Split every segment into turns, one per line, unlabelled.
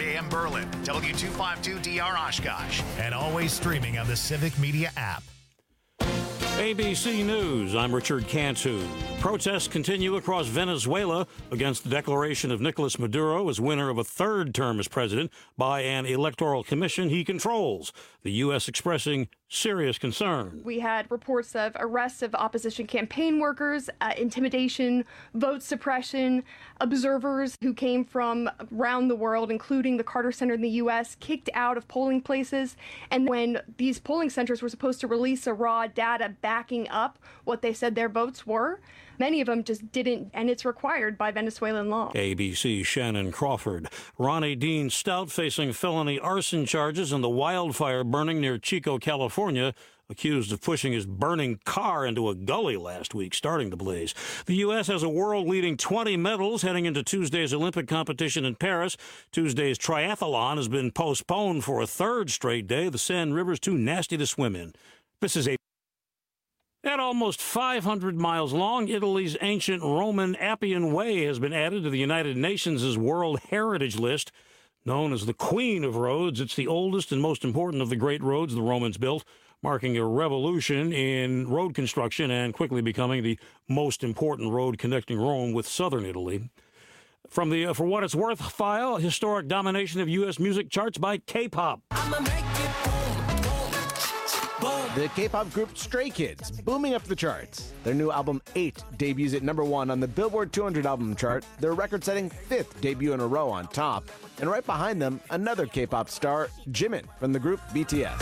AM Berlin, W252DR Oshkosh, and always streaming on the Civic Media app.
ABC News, I'm Richard Cantu. Protests continue across Venezuela against the declaration of Nicolas Maduro as winner of a third term as president by an electoral commission he controls. The U.S. expressing serious concern.
We had reports of arrests of opposition campaign workers, intimidation, vote suppression, observers who came from around the world, including the Carter Center in the U.S., kicked out of polling places. And when these polling centers were supposed to release a raw data backing up what they said their votes were, many of them just didn't, and it's required by Venezuelan law.
ABC's Shannon Crawford. Ronnie Dean Stout facing felony arson charges in the wildfire burning near Chico, California, accused of pushing his burning car into a gully last week, starting the blaze. The U.S. has a world-leading 20 medals heading into Tuesday's Olympic competition in Paris. Tuesday's triathlon has been postponed for a third straight day. The Seine River's too nasty to swim in. This is At almost 500 miles long, Italy's ancient Roman Appian Way has been added to the United Nations' World Heritage List. Known as the Queen of Roads, it's the oldest and most important of the great roads the Romans built, marking a revolution in road construction and quickly becoming the most important road connecting Rome with southern Italy. From the For What It's Worth file, historic domination of U.S. music charts by K-pop.
The K-pop group Stray Kids, booming up the charts. Their new album, 8, debuts at #1 on the Billboard 200 album chart, their record-setting 5th debut in a row on top. And right behind them, another K-pop star, Jimin, from the group BTS.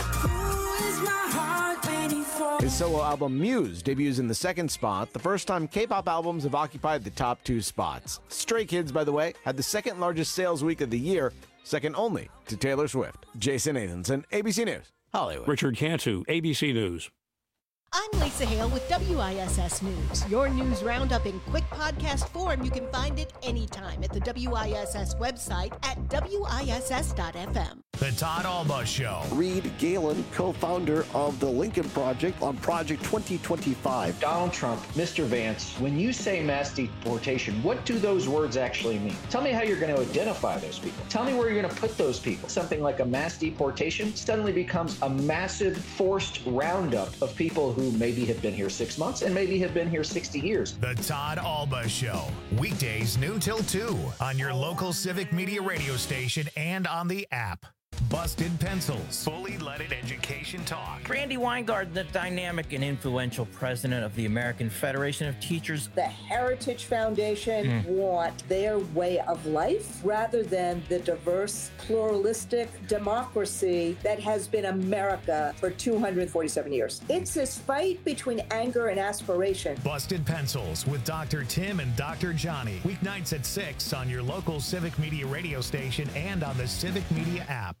His solo album, Muse, debuts in the 2nd spot, the first time K-pop albums have occupied the top 2 spots. Stray Kids, by the way, had the 2nd largest sales week of the year, second only to Taylor Swift. Jason Nathanson, ABC News. Hollywood.
Richard Cantu, ABC News.
I'm Lisa Hale with WISS News. Your news roundup in quick podcast form. You can find it anytime at the WISS website at WISS.FM.
The Todd Alba Show.
Reed Galen, co-founder of the Lincoln Project on Project 2025.
Donald Trump, Mr. Vance, when you say mass deportation, what do those words actually mean? Tell me how you're going to identify those people. Tell me where you're going to put those people. Something like a mass deportation suddenly becomes a massive forced roundup of people who maybe have been here 6 months and maybe have been here 60 years.
The Todd Alba Show. Weekdays noon till 2 on your local Civic Media radio station and on the app. Busted Pencils. Fully leaded education talk.
Randy Weingart, the dynamic and influential president of the American Federation of Teachers.
The Heritage Foundation want their way of life rather than the diverse, pluralistic democracy that has been America for 247 years. It's this fight between anger and aspiration.
Busted Pencils with Dr. Tim and Dr. Johnny. Weeknights at 6 on your local Civic Media radio station and on the Civic Media app.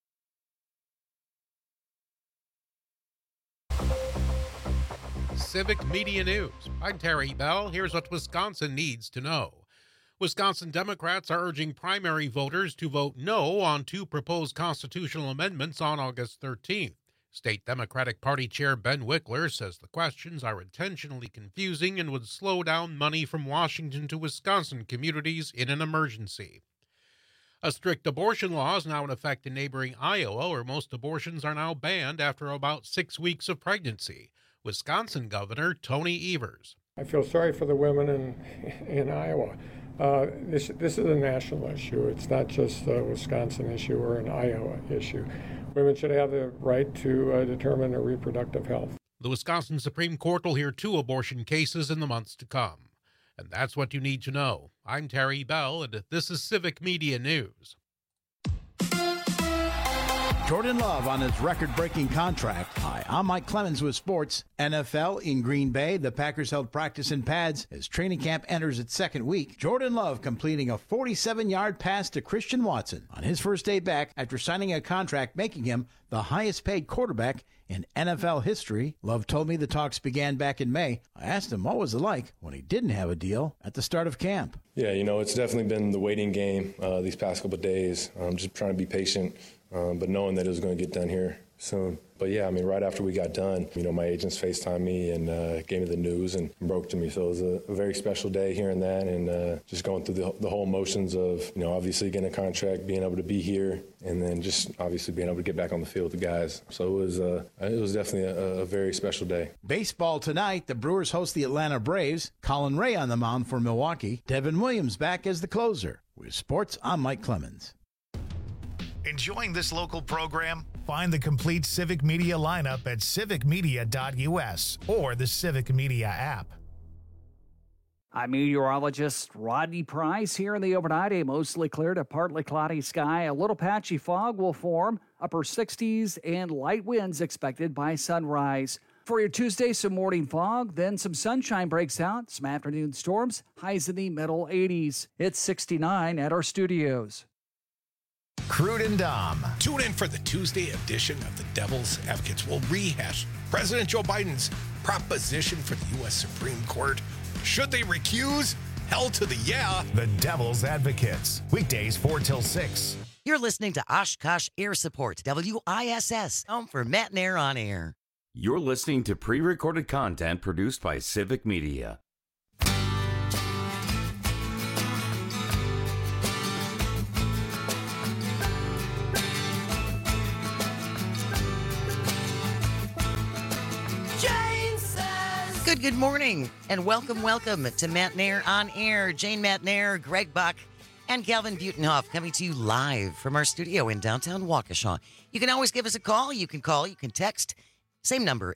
Civic Media News. I'm Terry Bell. Here's what Wisconsin needs to know. Wisconsin Democrats are urging primary voters to vote no on 2 proposed constitutional amendments on August 13th. State Democratic Party Chair Ben Wickler says the questions are intentionally confusing and would slow down money from Washington to Wisconsin communities in an emergency. A strict abortion law is now in effect in neighboring Iowa, where most abortions are now banned after about 6 weeks of pregnancy. Wisconsin Governor Tony Evers.
I feel sorry for the women in Iowa. This is a national issue. It's not just a Wisconsin issue or an Iowa issue. Women should have the right to determine their reproductive health.
The Wisconsin Supreme Court will hear 2 abortion cases in the months to come. And that's what you need to know. I'm Terry Bell, and this is Civic Media News.
Jordan Love on his record-breaking contract. Hi, I'm Mike Clemens with sports. NFL in Green Bay. The Packers held practice in pads as training camp enters its 2nd week. Jordan Love completing a 47-yard pass to Christian Watson on his first day back after signing a contract making him the highest-paid quarterback in NFL history. Love told me the talks began back in May. I asked him what was it like when he didn't have a deal at the start of camp.
Yeah, it's definitely been the waiting game these past couple of days. Just trying to be patient. But knowing that it was going to get done here soon. But yeah, I mean, right after we got done, my agents FaceTimed me and gave me the news and broke to me. So it was a very special day hearing that and just going through the whole motions of, obviously getting a contract, being able to be here, and then just obviously being able to get back on the field with the guys. So it was definitely a very special day.
Baseball tonight, the Brewers host the Atlanta Braves. Colin Ray on the mound for Milwaukee. Devin Williams back as the closer. With sports, I'm Mike Clemens.
Enjoying this local program? Find the complete Civic Media lineup at civicmedia.us or the Civic Media app.
I'm meteorologist Rodney Price. Here in the overnight, a mostly clear to partly cloudy sky. A little patchy fog will form, upper 60s, and light winds expected by sunrise. For your Tuesday, some morning fog, then some sunshine breaks out, some afternoon storms, highs in the middle 80s. It's 69 at our studios.
Crude and Dom.
Tune in for the Tuesday edition of the Devil's Advocates. We'll rehash President Joe Biden's proposition for the U.S. Supreme Court. Should they recuse? Hell to the yeah.
The Devil's Advocates. Weekdays 4 till 6.
You're listening to Oshkosh Air Support, WISS, home for Matt and Air on Air.
You're listening to pre-recorded content produced by Civic Media.
Good morning, and welcome to Matt and Air on Air. Jane Matt and Air, Greg Buck, and Calvin Butenhoff coming to you live from our studio in downtown Waukesha. You can always give us a call. You can text. Same number,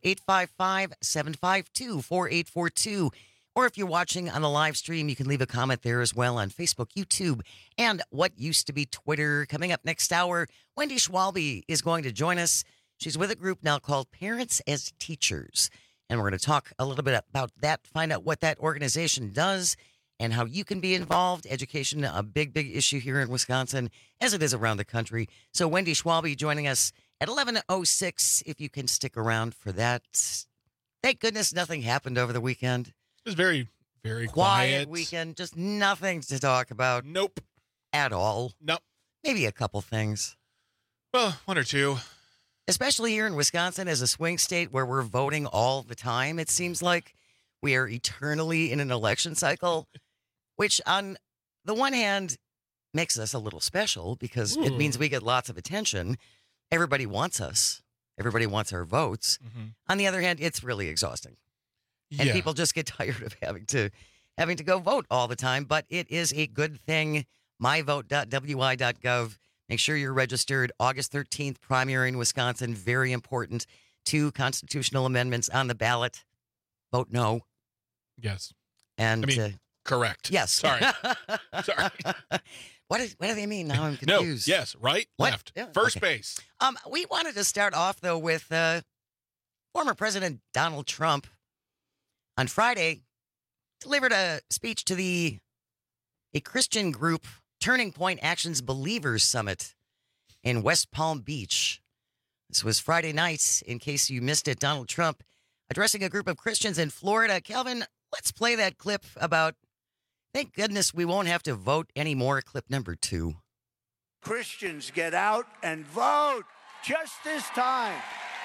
855-752-4842. Or if you're watching on the live stream, you can leave a comment there as well on Facebook, YouTube, and what used to be Twitter. Coming up next hour, Wendy Schwalbe is going to join us. She's with a group now called Parents as Teachers. And we're going to talk a little bit about that, find out what that organization does and how you can be involved. Education, a big issue here in Wisconsin, as it is around the country. So Wendy Schwalbe joining us at 11:06, if you can stick around for that. Thank goodness nothing happened over the weekend.
It was very, very
quiet weekend. Just nothing to talk about.
Nope.
At all.
Nope.
Maybe a couple things.
Well, one or two.
Especially here in Wisconsin as a swing state where we're voting all the time. It seems like we are eternally in an election cycle, which on the one hand makes us a little special because it means we get lots of attention. Everybody wants us. Everybody wants our votes. Mm-hmm. On the other hand, it's really exhausting. And people just get tired of having to go vote all the time. But it is a good thing. myvote.wi.gov. Make sure you're registered. August 13th, primary in Wisconsin. Very important. 2 constitutional amendments on the ballot. Vote no.
Yes.
And
correct.
Yes.
Sorry.
What do they mean? Now I'm confused.
No. Yes. Right.
What?
Left. Yeah. First base.
We wanted to start off though with former President Donald Trump on Friday delivered a speech to a Christian group, Turning Point Actions Believers Summit in West Palm Beach. This was Friday night, in case you missed it. Donald Trump addressing a group of Christians in Florida. Calvin, let's play that clip about, thank goodness we won't have to vote anymore, clip number 2.
Christians, get out and vote just this time.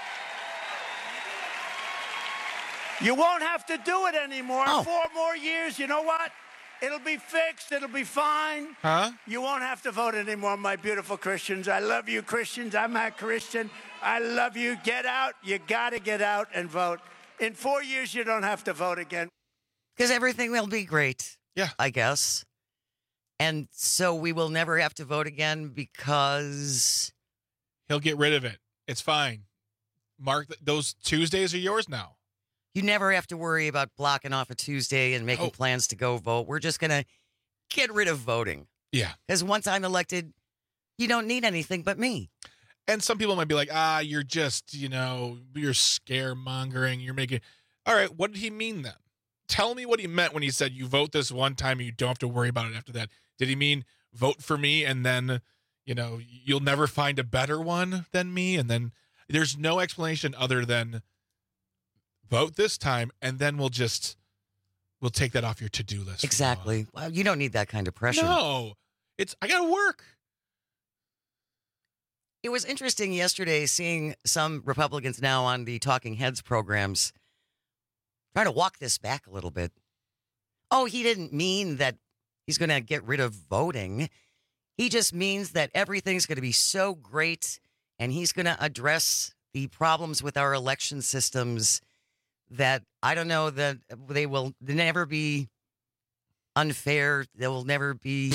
You won't have to do it anymore. 4 more years, you know what? It'll be fixed. It'll be fine.
Huh?
You won't have to vote anymore, my beautiful Christians. I love you, Christians. I'm a Christian. I love you. Get out. You got to get out and vote. In 4 years, you don't have to vote again.
Because everything will be great.
Yeah.
I guess. And so we will never have to vote again because
he'll get rid of it. It's fine. Mark, those Tuesdays are yours now.
You never have to worry about blocking off a Tuesday and making plans to go vote. We're just going to get rid of voting.
Yeah.
Because once I'm elected, you don't need anything but me.
And some people might be like, you're just, you're scaremongering. You're making. All right. What did he mean then? Tell me what he meant when he said you vote this one time and you don't have to worry about it after that. Did he mean vote for me and then, you'll never find a better one than me? And then there's no explanation other than vote this time, and then we'll take that off your to-do list.
Exactly. Well, you don't need that kind of pressure.
No, I got to work.
It was interesting yesterday seeing some Republicans now on the Talking Heads programs trying to walk this back a little bit. Oh, he didn't mean that he's going to get rid of voting. He just means that everything's going to be so great and he's going to address the problems with our election systems that I don't know that they will never be unfair. They will never be.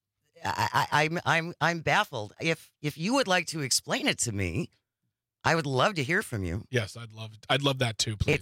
I'm baffled. If you would like to explain it to me, I would love to hear from you.
Yes, I'd love that too, please.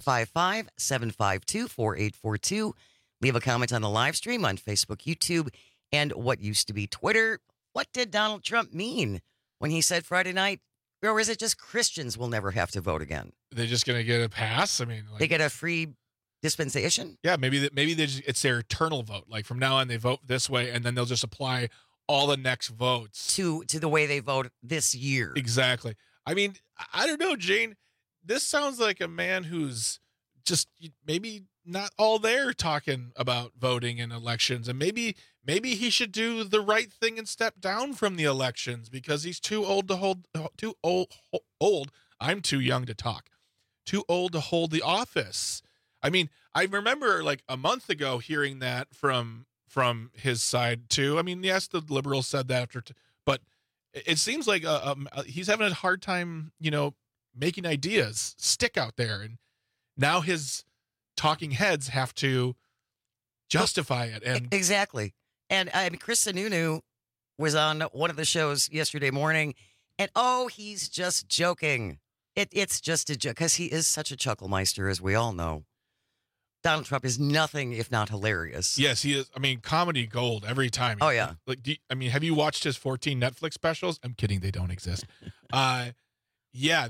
855-752-4842. Leave a comment on the live stream on Facebook, YouTube, and what used to be Twitter. What did Donald Trump mean when he said Friday night, or is it just Christians will never have to vote again?
They're just going to get a pass? I mean,
they get a free dispensation?
Yeah, maybe it's their eternal vote. Like from now on, they vote this way, and then they'll just apply all the next votes
to the way they vote this year.
Exactly. I mean, I don't know, Jane. This sounds like a man who's just maybe not all there talking about voting and elections, and maybe he should do the right thing and step down from the elections because he's too old to hold. Too old. I'm too young to talk. Too old to hold the office. I mean, I remember like a month ago hearing that from his side too. I mean, yes, the liberals said that but it seems like he's having a hard time, making ideas stick out there, and now his talking heads have to justify it. And
exactly. And Chris Sununu was on one of the shows yesterday morning, and he's just joking. It's just a joke because he is such a chucklemeister, as we all know. Donald Trump is nothing if not hilarious.
Yes, he is. I mean, comedy gold every time.
Oh, yeah.
Have you watched his 14 Netflix specials? I'm kidding. They don't exist. Yeah,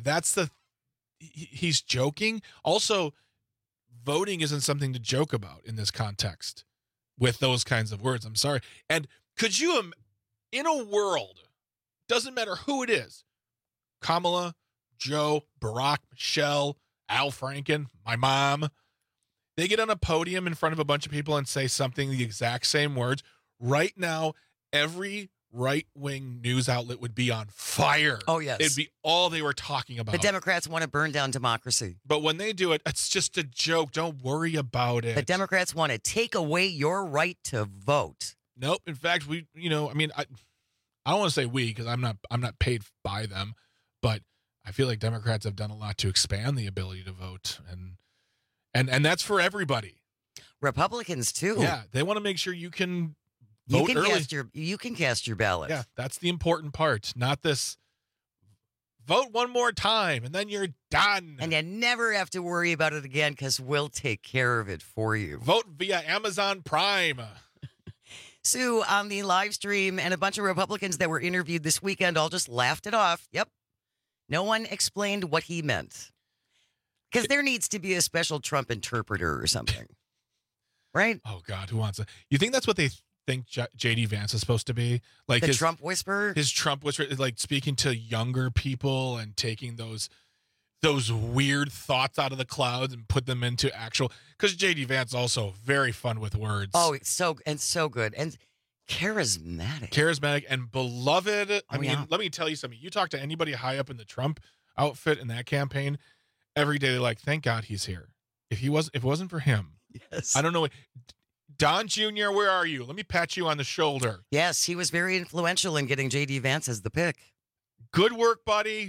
he's joking. Also, voting isn't something to joke about in this context with those kinds of words. I'm sorry. And could you, in a world, doesn't matter who it is, Kamala, Joe, Barack, Michelle, Al Franken, my mom, they get on a podium in front of a bunch of people and say something, the exact same words. Right now, every right-wing news outlet would be on fire.
Oh, yes.
It'd be all they were talking about.
The Democrats want to burn down democracy.
But when they do it, it's just a joke. Don't worry about it.
The Democrats want to take away your right to vote.
Nope. In fact, I don't want to say we because I'm not paid by them, but I feel like Democrats have done a lot to expand the ability to vote, and that's for everybody.
Republicans too.
Yeah, they want to make sure you can vote early.
You can cast your ballot.
Yeah, that's the important part. Not this vote one more time and then you're done.
And you never have to worry about it again because we'll take care of it for you.
Vote via Amazon Prime.
Sue, on the live stream, and a bunch of Republicans that were interviewed this weekend all just laughed it off. Yep. No one explained what he meant. Because there needs to be a special Trump interpreter or something. Right?
Oh, God, who wants it? You think that's what they think J.D. Vance is supposed to be? Like
the Trump whisperer?
His Trump whisperer, like speaking to younger people and taking those weird thoughts out of the clouds and put them into actual. Because J.D. Vance also very fun with words.
Oh, it's so good. And charismatic
and beloved. I mean, let me tell you something. You talk to anybody high up in the Trump outfit in that campaign, every day they're like, thank God he's here. If it wasn't for him,
yes.
I don't know. Don Jr., where are you? Let me pat you on the shoulder.
Yes, he was very influential in getting J.D. Vance as the pick.
Good work, buddy.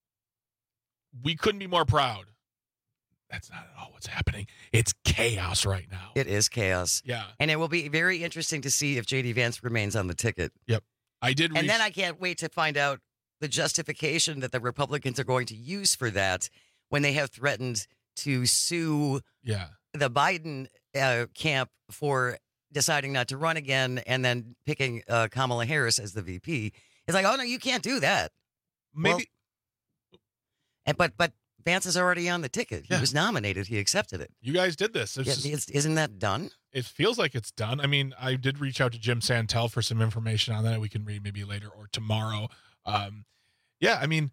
We couldn't be more proud. That's not at all what's happening. It's chaos right now.
It is chaos.
Yeah.
And it will be very interesting to see if J.D. Vance remains on the ticket.
Yep. And
then I can't wait to find out the justification that the Republicans are going to use for that when they have threatened to sue the Biden camp for deciding not to run again and then picking Kamala Harris as the VP. It's like, oh, no, you can't do that.
Maybe.
But Vance is already on the ticket. He was nominated. He accepted it.
You guys did this.
Isn't that done?
It feels like it's done. I mean, I did reach out to Jim Santel for some information on that we can read maybe later or tomorrow. I mean,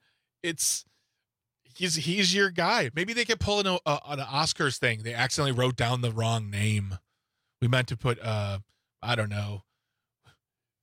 he's your guy. Maybe they could pull an Oscars thing. They accidentally wrote down the wrong name. We meant to put, I don't know,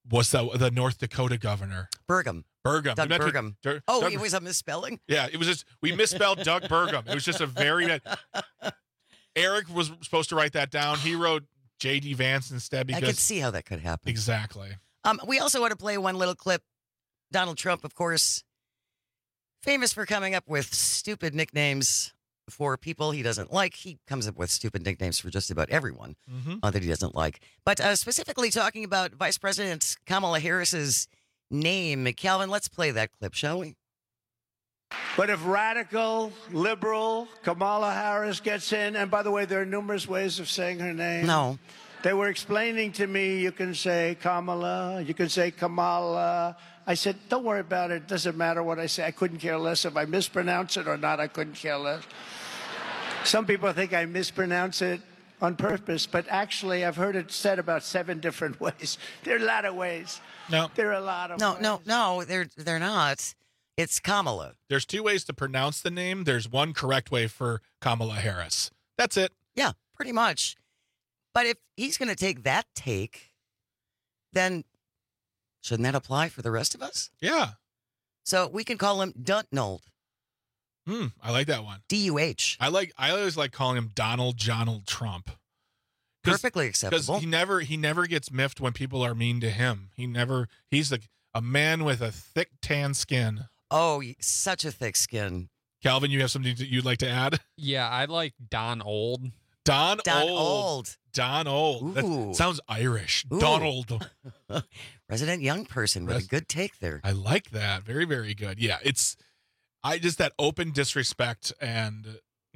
What's that? The North Dakota governor.
Burgum.
Doug
Burgum. It was a misspelling?
Yeah, it was just, we misspelled Doug Burgum. It was just a very bad. Eric was supposed to write that down. He wrote J.D. Vance instead because.
I could see how that could happen.
Exactly.
We also want to play one little clip. Donald Trump, of course, famous for coming up with stupid nicknames for people he doesn't like. He comes up with stupid nicknames for just about everyone that he doesn't like. But specifically talking about Vice President Kamala Harris's name. Calvin, let's play that clip, shall we?
But if radical, liberal Kamala Harris gets in, and by the way, there are numerous ways of saying her name.
No.
They were explaining to me, you can say Kamala, you can say Kamala. I said, don't worry about it. It doesn't matter what I say. I couldn't care less if I mispronounce it or not. I couldn't care less. Some people think I mispronounce it on purpose, but actually I've heard it said about 7 different ways. There are a lot of ways.
No.
There are a lot of ways.
No, they're not. It's Kamala.
There's 2 ways to pronounce the name. There's one correct way for Kamala Harris. That's it.
Yeah, pretty much. But if he's going to take that take, then shouldn't that apply for the rest of us?
Yeah.
So we can call him Duntnold.
I like that one.
D-U-H.
I always like calling him Donald Trump.
Perfectly acceptable.
Because he never gets miffed when people are mean to him. He's like a man with a thick tan skin.
Oh, such a thick skin.
Calvin, you have something that you'd like to add?
Yeah, I like Don Old.
Don Old. That sounds Irish.
Ooh.
Donald.
Resident young person with a good take there.
I like that. Very, very good. Yeah, it's that open disrespect, and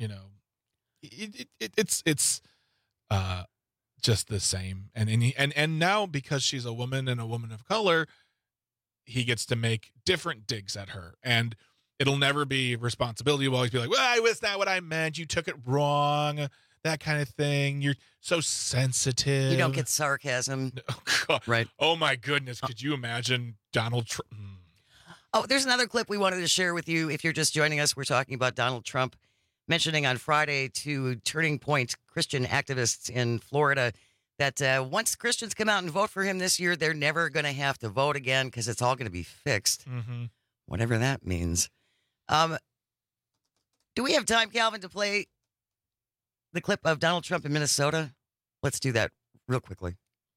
it's just the same. And now, because she's a woman and a woman of color, he gets to make different digs at her, and it'll never be responsibility. You'll always be like, well, that's not what I meant. You took it wrong. That kind of thing. You're so sensitive.
You don't get sarcasm.
Oh,
right.
Oh, my goodness. Could you imagine Donald Trump?
Oh, there's another clip we wanted to share with you. If you're just joining us, we're talking about Donald Trump mentioning on Friday to Turning Point Christian activists in Florida that once Christians come out and vote for him this year, they're never going to have to vote again because it's all going to be fixed. Whatever that means. Do we have time, Calvin, to play the clip of Donald Trump in Minnesota? Let's do that real quickly.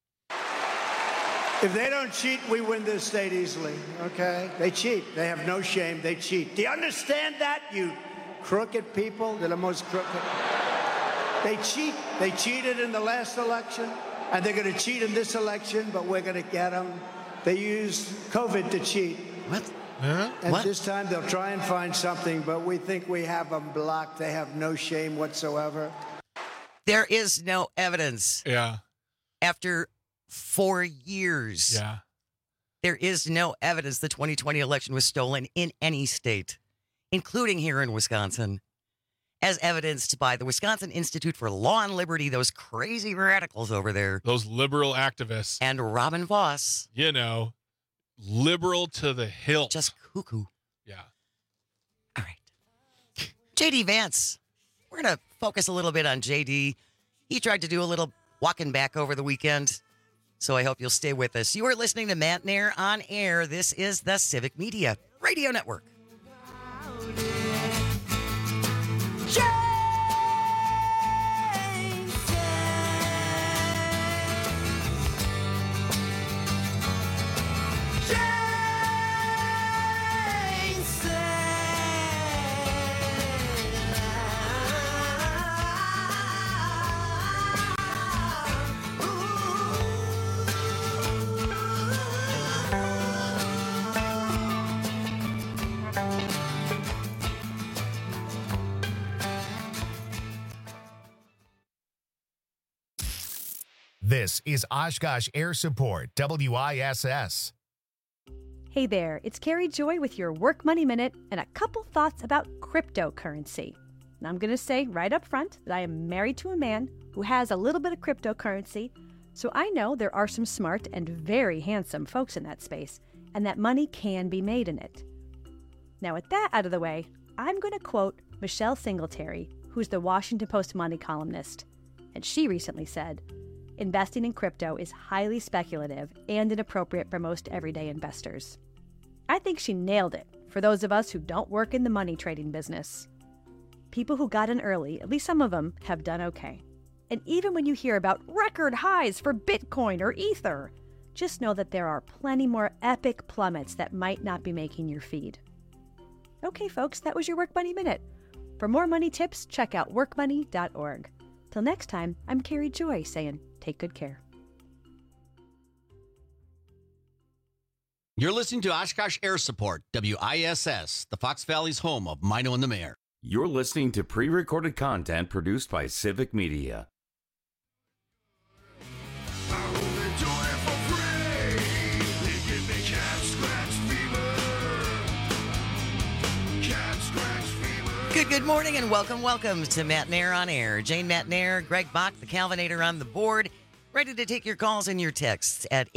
If they don't cheat, we win this state easily, okay? They cheat. They have no shame. They cheat. Do you understand that, you crooked people? They're the most crooked. They cheat. They cheated in the last election, and they're going to cheat in this election, but we're going to get them. They used COVID to cheat.
What?
And this time they'll try and find something, but we think we have them blocked. They have no shame whatsoever.
There is no evidence.
Yeah.
After 4 years.
Yeah.
There is no evidence the 2020 election was stolen in any state, including here in Wisconsin, as evidenced by the Wisconsin Institute for Law and Liberty, those crazy radicals over there.
Those liberal activists.
And Robin Voss.
Liberal to the hilt.
Just cuckoo.
Yeah.
All right. J.D. Vance. We're going to focus a little bit on J.D. He tried to do a little walking back over the weekend, so I hope you'll stay with us. You are listening to Matt Nair on Air. This is the Civic Media Radio Network.
This is Oshkosh Air Support, WISS.
Hey there, it's Carrie Joy with your Work Money Minute and a couple thoughts about cryptocurrency. Now, I'm going to say right up front that I am married to a man who has a little bit of cryptocurrency, so I know there are some smart and very handsome folks in that space, and that money can be made in it. Now, with that out of the way, I'm going to quote Michelle Singletary, who's the Washington Post money columnist, and she recently said, investing in crypto is highly speculative and inappropriate for most everyday investors. I think she nailed it for those of us who don't work in the money trading business. People who got in early, at least some of them, have done okay. And even when you hear about record highs for Bitcoin or Ether, just know that there are plenty more epic plummets that might not be making your feed. Okay, folks, that was your Work Money Minute. For more money tips, check out workmoney.org. Till next time, I'm Carrie Joy saying, take good care.
You're listening to Oshkosh Air Support, WISS, the Fox Valley's home of Mino and the Mayor.
You're listening to pre-recorded content produced by Civic Media.
Good morning and welcome to Matt Nair on Air. Jane Matt Nair, Greg Bach, the Calvinator on the board, ready to take your calls and your texts at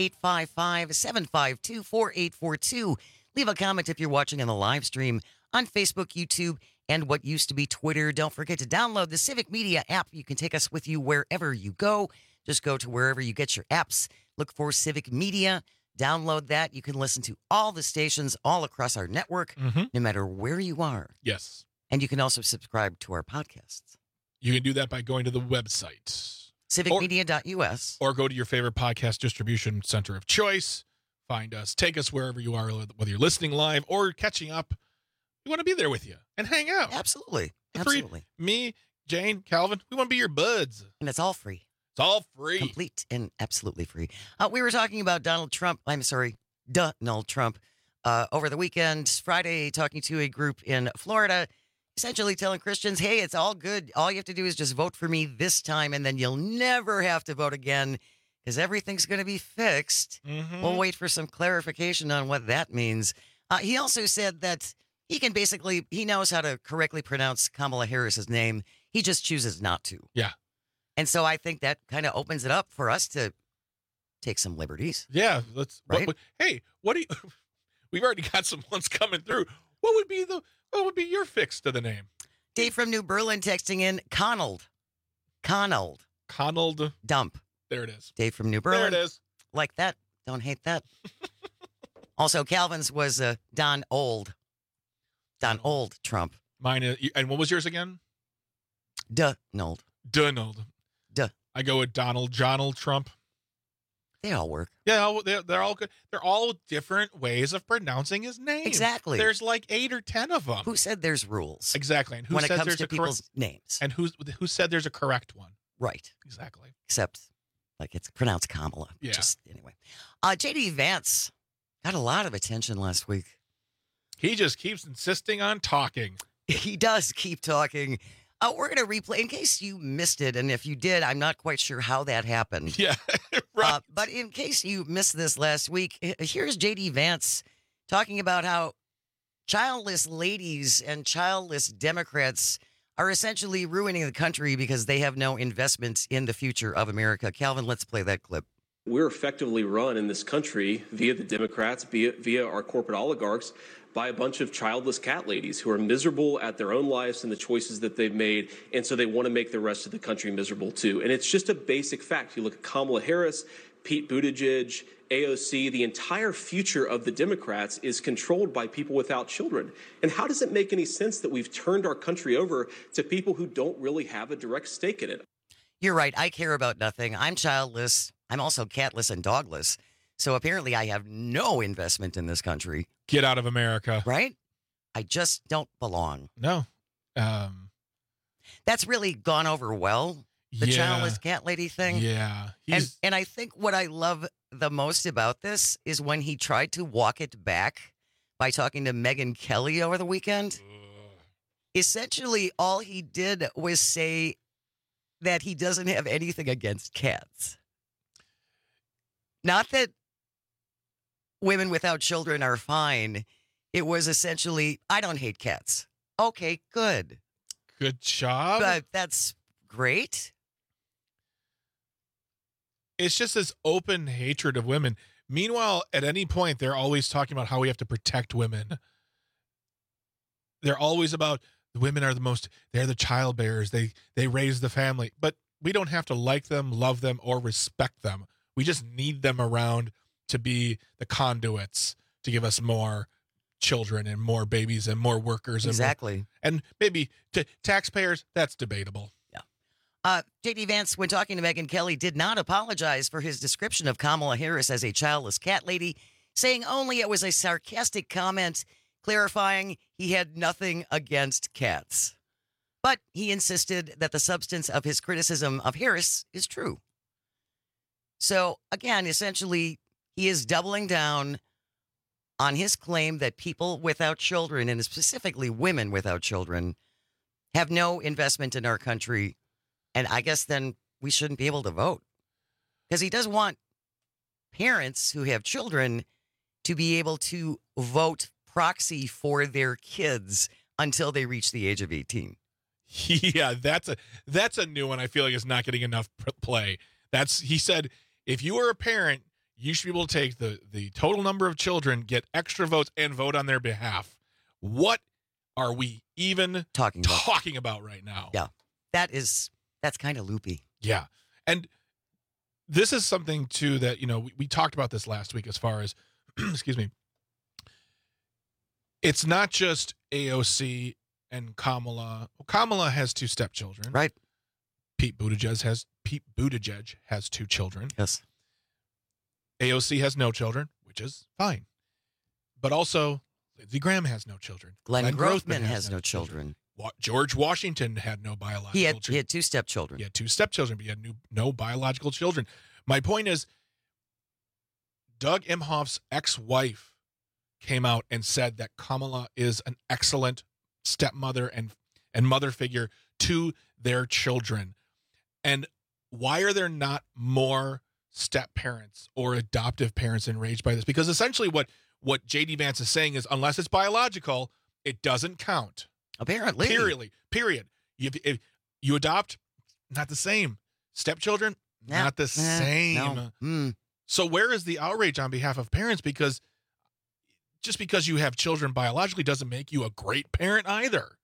855-752-4842. Leave a comment if you're watching on the live stream on Facebook, YouTube, and what used to be Twitter. Don't forget to download the Civic Media app. You can take us with you wherever you go. Just go to wherever you get your apps. Look for Civic Media. Download that. You can listen to all the stations all across our network, no matter where you are.
Yes.
And you can also subscribe to our podcasts.
You can do that by going to the website.
Civicmedia.us.
Or go to your favorite podcast distribution center of choice. Find us. Take us wherever you are, whether you're listening live or catching up. We want to be there with you and hang out.
Absolutely.
Me, Jane, Calvin, we want to be your buds.
And it's all free.
It's all free.
Complete and absolutely free. We were talking about Donald Trump. Donald Trump. Over the weekend, Friday, talking to a group in Florida, essentially telling Christians, hey, it's all good. All you have to do is just vote for me this time, and then you'll never have to vote again because everything's going to be fixed. We'll wait for some clarification on what that means. He also said that he knows how to correctly pronounce Kamala Harris's name. He just chooses not to.
Yeah.
And so I think that kind of opens it up for us to take some liberties.
Yeah.
Right?
What do you, we've already got some ones coming through. What would be your fix to the name?
Dave from New Berlin texting in Connell. Dump.
There it is.
Dave from New Berlin.
There it is.
Like that. Don't hate that. Also, Calvin's was Don Old Trump.
Mine, and what was yours again?
Donald.
I go with Donald Trump.
They all work.
Yeah, they're all good. They're all different ways of pronouncing his name.
Exactly.
Like 8 or 10 of them.
Who said there's rules?
Exactly. And who
when it
says
comes
there's
to people's names?
And who said there's a correct one?
Right.
Exactly.
Except, like, it's pronounced Kamala.
Yeah.
Just anyway. J.D. Vance got a lot of attention last week.
He just keeps insisting on talking.
He does keep talking. We're going to replay in case you missed it. And if you did, I'm not quite sure how that happened.
Yeah, right.
But in case you missed this last week, here's J.D. Vance talking about how childless ladies and childless Democrats are essentially ruining the country because they have no investment in the future of America. Calvin, let's play that clip.
We're effectively run in this country via the Democrats, via our corporate oligarchs, by a bunch of childless cat ladies who are miserable at their own lives and the choices that they've made, and so they want to make the rest of the country miserable too. And it's just a basic fact. You look at Kamala Harris, Pete Buttigieg, AOC, the entire future of the Democrats is controlled by people without children. And how does it make any sense that we've turned our country over to people who don't really have a direct stake in it?
You're right. I care about nothing. I'm childless. I'm also catless and dogless. So apparently I have no investment in this country.
Get out of America.
Right? I just don't belong.
No.
That's really gone over well, the childless cat lady thing.
Yeah.
And I think what I love the most about this is when he tried to walk it back by talking to Megyn Kelly over the weekend. Essentially, all he did was say that he doesn't have anything against cats. Not that women without children are fine. It was essentially, I don't hate cats. Okay, good.
Good job.
But that's great.
It's just this open hatred of women. Meanwhile, at any point, they're always talking about how we have to protect women. They're always about the women are they're the child bearers. They raise the family. But we don't have to like them, love them, or respect them. We just need them around to be the conduits to give us more children and more babies and more workers.
Exactly.
And maybe to taxpayers, that's debatable.
J.D. Vance, when talking to Megyn Kelly, did not apologize for his description of Kamala Harris as a childless cat lady, saying only it was a sarcastic comment, clarifying he had nothing against cats. But he insisted that the substance of his criticism of Harris is true. So, again, essentially, he is doubling down on his claim that people without children, and specifically women without children, have no investment in our country. And I guess then we shouldn't be able to vote. Because he does want parents who have children to be able to vote proxy for their kids until they reach the age of 18.
Yeah, that's a new one. I feel like it's not getting enough play. He said, if you are a parent, you should be able to take the total number of children, get extra votes, and vote on their behalf. What are we even talking about right now?
Yeah, that's kind of loopy.
Yeah. And this is something, too, that, we talked about this last week as far as, excuse me, it's not just AOC and Kamala. Kamala has 2 stepchildren.
Right.
Pete Buttigieg has 2 children.
Yes.
AOC has no children, which is fine. But also, Lindsey Graham has no children.
Glenn Grothman has no children.
George Washington had no biological children.
He had 2 stepchildren.
He had 2 stepchildren, but he had no biological children. My point is, Doug Emhoff's ex-wife came out and said that Kamala is an excellent stepmother and mother figure to their children. And why are there not more step parents or adoptive parents enraged by this? Because essentially what J.D. Vance is saying is, unless it's biological, it doesn't count.
Apparently.
Period. If you adopt, not the same. Stepchildren, not the same.
No.
So where is the outrage on behalf of parents? Because just because you have children biologically doesn't make you a great parent either.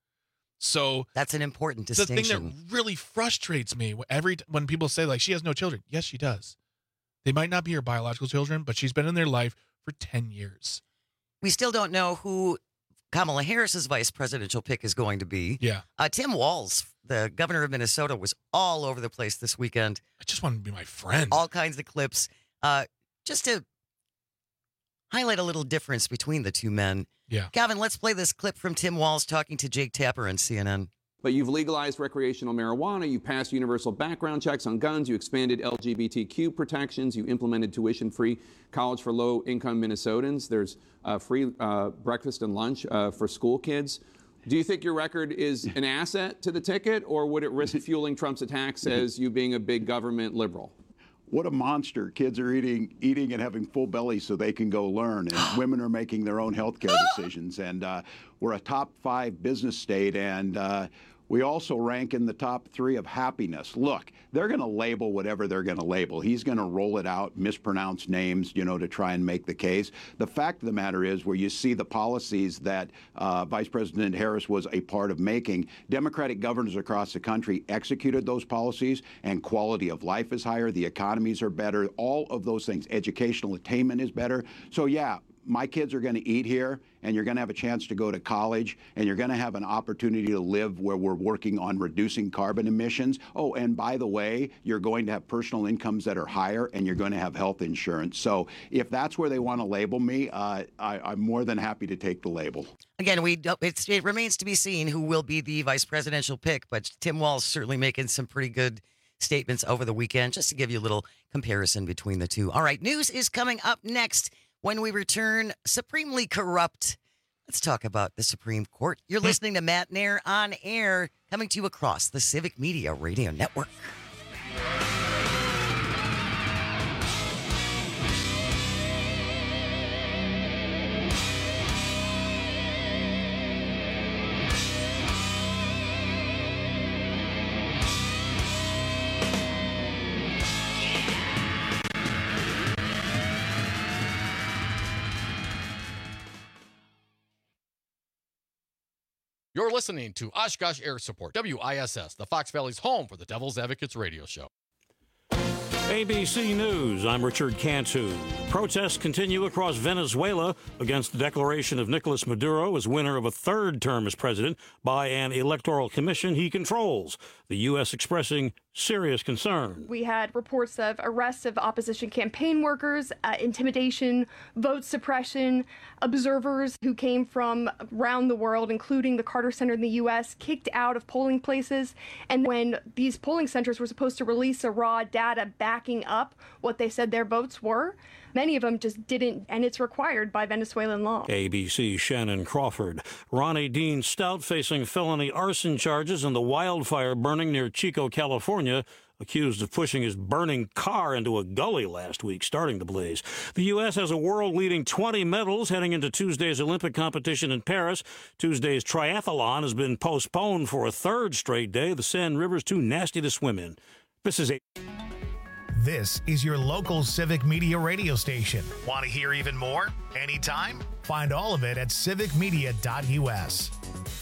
So
that's an important
the
distinction.
thing that really frustrates me when people say, like, she has no children. Yes, she does. They might not be her biological children, but she's been in their life for 10 years.
We still don't know who Kamala Harris's vice presidential pick is going to be.
Yeah.
Tim Walz, the governor of Minnesota, was all over the place this weekend.
I just want to be my friend.
All kinds of clips. Just to highlight a little difference between the two men.
Yeah.
Calvin, let's play this clip from Tim Walz talking to Jake Tapper on CNN.
But you've legalized recreational marijuana, you passed universal background checks on guns, you expanded LGBTQ protections, you implemented tuition-free college for low-income Minnesotans. There's free breakfast and lunch for school kids. Do you think your record is an asset to the ticket, or would it risk fueling Trump's attacks as you being a big government liberal?
What a monster. Kids are eating and having full bellies so they can go learn. And women are making their own health care decisions. And we're a top 5 business state. And we also rank in the top 3 of happiness. Look, they're going to label whatever they're going to label. He's going to roll it out, mispronounce names, to try and make the case. The fact of the matter is, where you see the policies that Vice President Harris was a part of making, Democratic governors across the country executed those policies, and quality of life is higher, the economies are better, all of those things. Educational attainment is better. So, yeah, my kids are going to eat here, and you're going to have a chance to go to college, and you're going to have an opportunity to live where we're working on reducing carbon emissions. Oh, and by the way, you're going to have personal incomes that are higher, and you're going to have health insurance. So if that's where they want to label me, I'm more than happy to take the label.
Again, it remains to be seen who will be the vice presidential pick, but Tim Walz certainly making some pretty good statements over the weekend, just to give you a little comparison between the two. All right, news is coming up next. When we return, supremely corrupt. Let's talk about the Supreme Court. You're listening to Matt Nair on air, coming to you across the Civic Media Radio Network.
You're listening to Oshkosh Air Support, WISS, the Fox Valley's home for the Devil's Advocates radio show.
ABC News, I'm Richard Cantu. Protests continue across Venezuela against the declaration of Nicolas Maduro as winner of a third term as president by an electoral commission he controls. The U.S. expressing serious concern.
We had reports of arrests of opposition campaign workers, intimidation, vote suppression, observers who came from around the world, including the Carter Center in the U.S., kicked out of polling places. And when these polling centers were supposed to release a raw data backing up what they said their votes were, many of them just didn't, and it's required by Venezuelan law.
ABC's Shannon Crawford. Ronnie Dean Stout facing felony arson charges in the wildfire burning near Chico, California, accused of pushing his burning car into a gully last week, starting the blaze. The U.S. has a world-leading 20 medals heading into Tuesday's Olympic competition in Paris. Tuesday's triathlon has been postponed for a third straight day. The Seine River's too nasty to swim in.
This is your local Civic Media radio station. Want to hear even more? Anytime? Find all of it at civicmedia.us.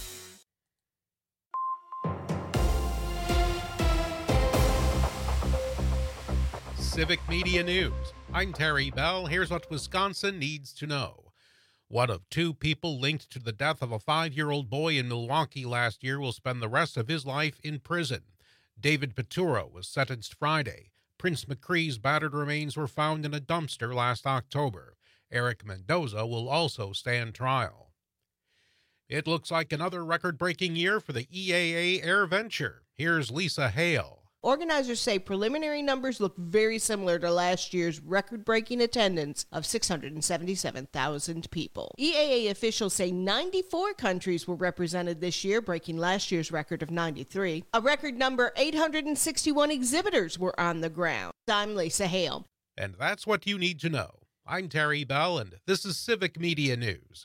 Civic Media News. I'm Terry Bell. Here's what Wisconsin needs to know. One of two people linked to the death of a 5-year-old boy in Milwaukee last year will spend the rest of his life in prison. David Peturo was sentenced Friday. Prince McCree's battered remains were found in a dumpster last October. Eric Mendoza will also stand trial. It looks like another record-breaking year for the EAA Air Venture. Here's Lisa Hale.
Organizers say preliminary numbers look very similar to last year's record-breaking attendance of 677,000 people. EAA officials say 94 countries were represented this year, breaking last year's record of 93. A record number, 861 exhibitors were on the ground. I'm Lisa Hale.
And that's what you need to know. I'm Terry Bell, and this is Civic Media News.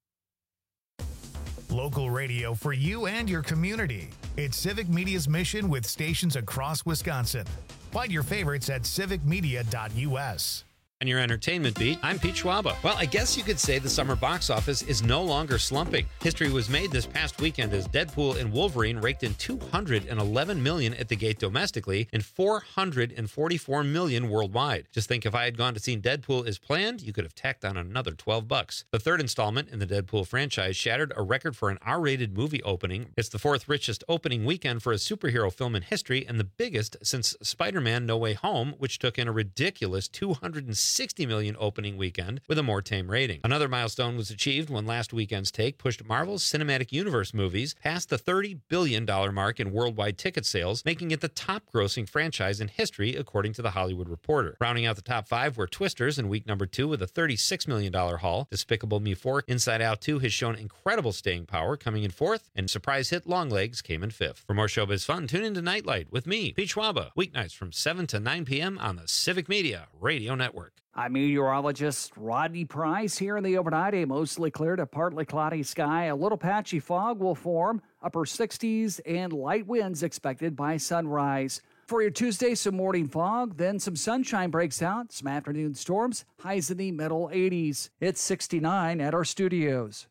Local radio for you and your community. It's Civic Media's mission with stations across Wisconsin. Find your favorites at civicmedia.us.
On your entertainment beat, I'm Pete Schwaba. Well, I guess you could say the summer box office is no longer slumping. History was made this past weekend as Deadpool and Wolverine raked in $211 million at the gate domestically and $444 million worldwide. Just think if I had gone to see Deadpool as planned, you could have tacked on another $12. The third installment in the Deadpool franchise shattered a record for an R-rated movie opening. It's the fourth richest opening weekend for a superhero film in history and the biggest since Spider-Man No Way Home, which took in a ridiculous $260 million opening weekend with a more tame rating. Another milestone was achieved when last weekend's take pushed Marvel's Cinematic Universe movies past the $30 billion mark in worldwide ticket sales, making it the top-grossing franchise in history, according to The Hollywood Reporter. Rounding out the top 5 were Twisters in week number 2 with a $36 million haul. Despicable Me 4, Inside Out 2 has shown incredible staying power, coming in 4th, and surprise hit Longlegs came in 5th. For more showbiz fun, tune into Nightlight with me, Pete Schwaba, weeknights from 7 to 9 p.m. on the Civic Media Radio Network.
I'm meteorologist Rodney Price here in the overnight. A mostly clear to partly cloudy sky. A little patchy fog will form, upper 60s, and light winds expected by sunrise. For your Tuesday, some morning fog, then some sunshine breaks out, some afternoon storms, highs in the middle 80s. It's 69 at our studios.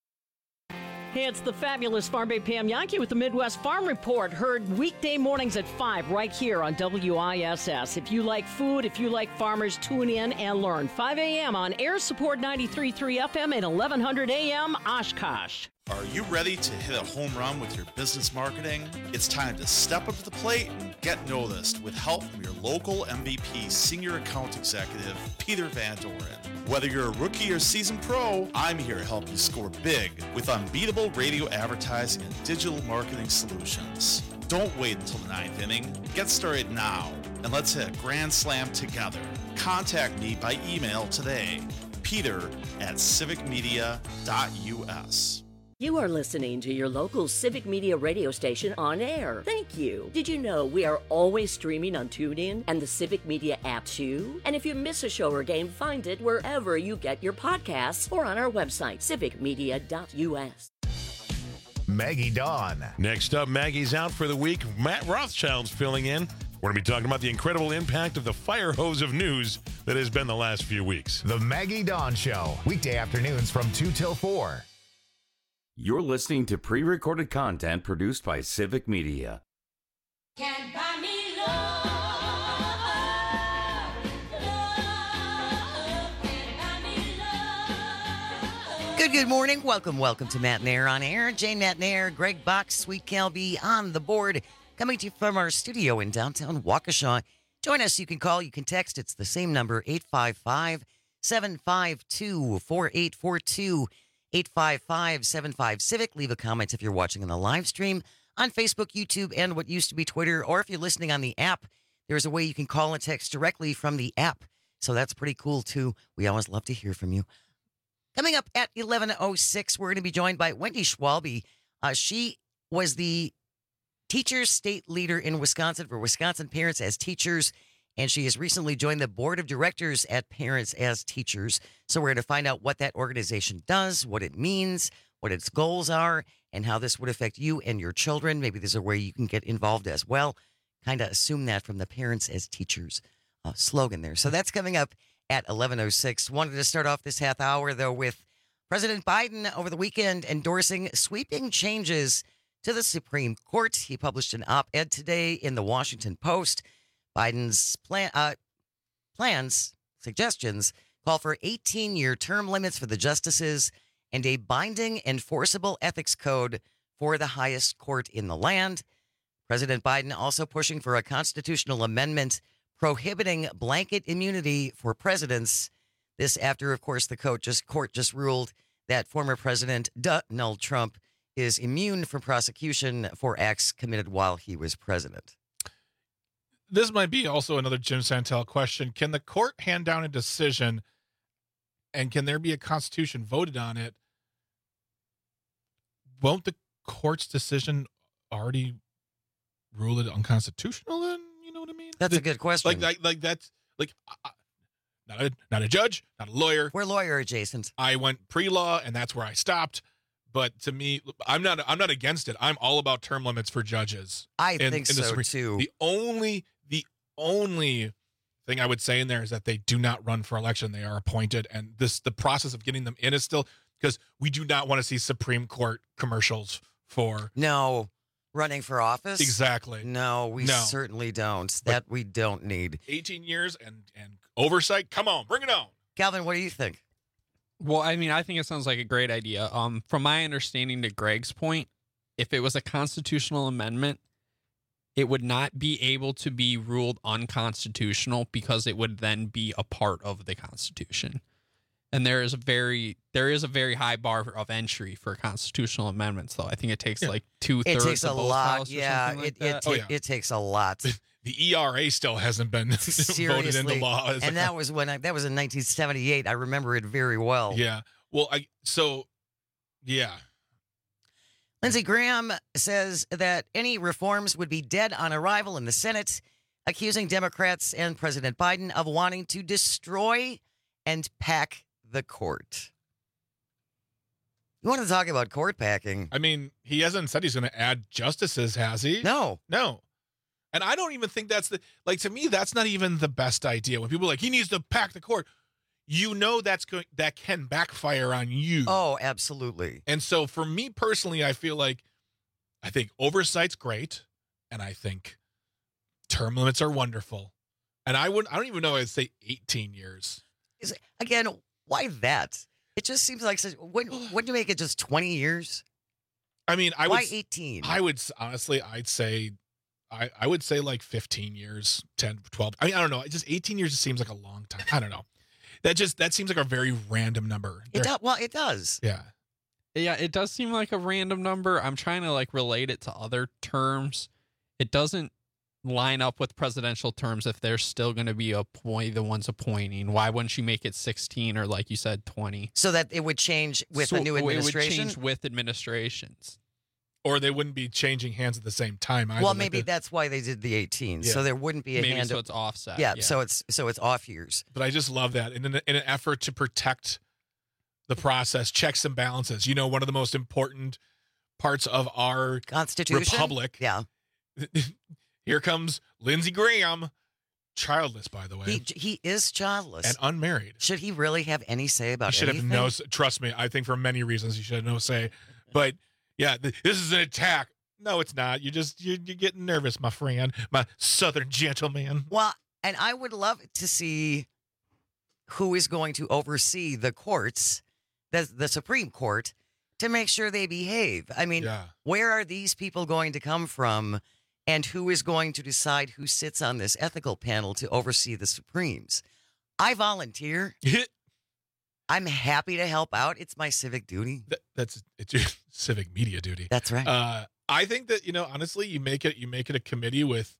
Hey, it's the fabulous Farm Bay Pam Yankee with the Midwest Farm Report, heard weekday mornings at 5 right here on WISS. If you like food, if you like farmers, tune in and learn. 5 a.m. on Air Support 93.3 FM and 1100 a.m. Oshkosh.
Are you ready to hit a home run with your business marketing? It's time to step up to the plate and get noticed with help from your local MVP Senior Account Executive, Peter Van Doren. Whether you're a rookie or seasoned pro, I'm here to help you score big with unbeatable radio advertising and digital marketing solutions. Don't wait until the 9th inning. Get started now, and let's hit a grand slam together. Contact me by email today, peter@civicmedia.us.
You are listening to your local Civic Media radio station on air. Thank you. Did you know we are always streaming on TuneIn and the Civic Media app too? And if you miss a show or game, find it wherever you get your podcasts or on our website, civicmedia.us.
Maggie Dawn.
Next up, Maggie's out for the week. Matt Rothschild's filling in. We're going to be talking about the incredible impact of the fire hose of news that has been the last few weeks.
The Maggie Dawn Show, weekday afternoons from 2 till 4.
You're listening to pre-recorded content produced by Civic Media.
Can't buy me love, can't buy me love.
Good morning. Welcome to Matt and Air on Air. Jane, Matt and Air, Greg Box, Sweet Calby on the board. Coming to you from our studio in downtown Waukesha. Join us. You can call, you can text. It's the same number, 855-752-4842, 855-75-CIVIC. Leave a comment if you're watching on the live stream on Facebook, YouTube, and what used to be Twitter. Or if you're listening on the app, there's a way you can call and text directly from the app. So that's pretty cool, too. We always love to hear from you. Coming up at 11:06, we're going to be joined by Wendy Schwalbe. She was the Teachers State Leader in Wisconsin for Wisconsin Parents as Teachers, and she has recently joined the board of directors at Parents as Teachers. So we're going to find out what that organization does, what it means, what its goals are, and how this would affect you and your children. Maybe there's a way you can get involved as well. Kind of assume that from the Parents as Teachers slogan there. So that's coming up at 11:06. Wanted to start off this half hour, though, with President Biden over the weekend endorsing sweeping changes to the Supreme Court. He published an op-ed today in the Washington Post. Biden's suggestions call for 18-year term limits for the justices and a binding enforceable ethics code for the highest court in the land. President Biden also pushing for a constitutional amendment prohibiting blanket immunity for presidents. This after, of course, the court just ruled that former President Donald Trump is immune from prosecution for acts committed while he was president.
This might be also another Jim Santel question. Can the court hand down a decision, and can there be a constitution voted on it? Won't the court's decision already rule it unconstitutional then? You know what I mean?
That's a good question.
Like that's like not a judge, not a lawyer.
We're lawyer adjacent.
I went pre-law, and that's where I stopped. But to me, I'm not against it. I'm all about term limits for judges.
I think so too.
The only thing I would say in there is that they do not run for election. They are appointed, and the process of getting them in is still, because we do not want to see Supreme Court commercials for
running for office.
Exactly.
No, we certainly don't. That we don't need.
18 years and oversight. Come on, bring it on.
Calvin, what do you think?
Well, I mean, I think it sounds like a great idea. From my understanding, to Greg's point, if it was a constitutional amendment, it would not be able to be ruled unconstitutional because it would then be a part of the Constitution. And there is a very high bar of entry for constitutional amendments, though. I think it takes like 2/3
It takes a
of both
lot.
houses or
Yeah,
something like that.
it takes a lot.
The ERA still hasn't been voted into law.
And that was in 1978. I remember it very well.
Yeah. Well,
Lindsey Graham says that any reforms would be dead on arrival in the Senate, accusing Democrats and President Biden of wanting to destroy and pack the court. You want to talk about court packing?
I mean, he hasn't said he's going to add justices, has he?
No.
And I don't even think to me, that's not even the best idea. When people are like, he needs to pack the court, that can backfire on you.
Oh, absolutely.
And so for me personally, I think oversight's great. And I think term limits are wonderful. And I don't even know, I'd say 18 years.
Again, why that? It just seems like, wouldn't you make it just 20 years?
I mean,
why 18?
I would honestly, I would say like 15 years, 10, 12. I mean, I don't know. Just 18 years just seems like a long time. I don't know. That seems like a very random number.
It does.
Yeah.
Yeah, it does seem like a random number. I'm trying to relate it to other terms. It doesn't line up with presidential terms if they're still going to be the ones appointing. Why wouldn't you make it 16 or, like you said, 20?
So that it would change with a new administration?
It would change with administrations.
Or they wouldn't be changing hands at the same time either.
Well, maybe that's why they did the 18. Yeah. So there wouldn't be a hand.
So it's offset.
Yeah, so it's off years.
But I just love that. In an effort to protect the process, checks and balances. You know, one of the most important parts of our
Constitution?
Republic.
Yeah.
Here comes Lindsey Graham, childless, by the way.
He is childless.
And unmarried.
Should he really have any say about anything?
He should have trust me, I think for many reasons he should have no say But yeah, this is an attack. No, it's not. You're getting nervous, my friend, my Southern gentleman.
Well, and I would love to see who is going to oversee the courts, the Supreme Court, to make sure they behave. I mean, where are these people going to come from, and who is going to decide who sits on this ethical panel to oversee the Supremes? I volunteer. I'm happy to help out. It's my civic duty.
It's your civic media duty.
That's right.
I think that, honestly, you make it a committee with